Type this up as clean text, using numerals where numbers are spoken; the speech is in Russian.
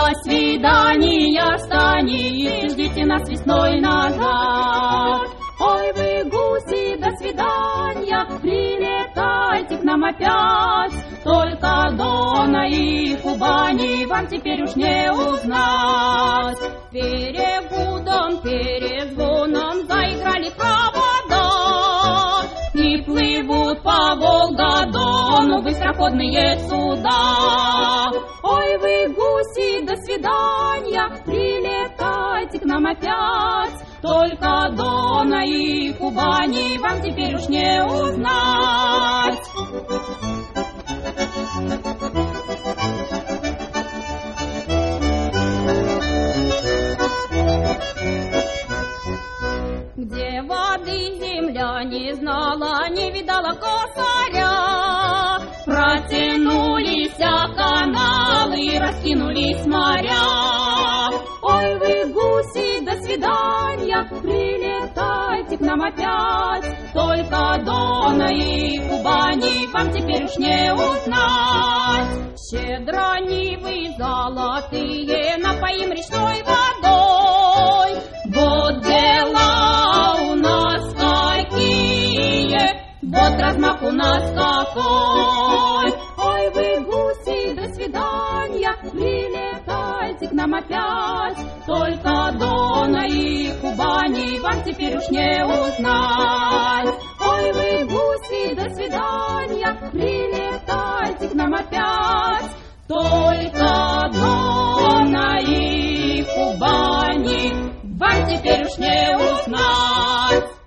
свидания станет, ждите нас весной назад. Ой, вы, гуси, до свидания, прилетайте к нам опять. Только Дона и Кубани вам теперь уж не узнать. Переводом, перезвоном заиграли провода, и плывут по Волгодону быстроходные суда. Ой, вы, гуси, до свидания, прилетайте к нам опять. Только Дона и Кубани вам теперь уж не узнать. Где воды земля не знала, не видала косаря, протянулись каналы и раскинулись моря. Ой, вы, гуси, до свидания, прилетайте к нам опять. Только Дона и Кубани вам теперь уж не узнать. Щедро нивы золотые напоим речной водой. Вот дела у нас какие, вот размах у нас какой. Ой, вы, гуси, до свидания, прилетайте к нам опять. Только Дона и Кубани вам теперь уж не узнать. Ой, вы, гуси, до свидания, прилетайте к нам опять. Только Дона и Кубани вам теперь уж не узнать.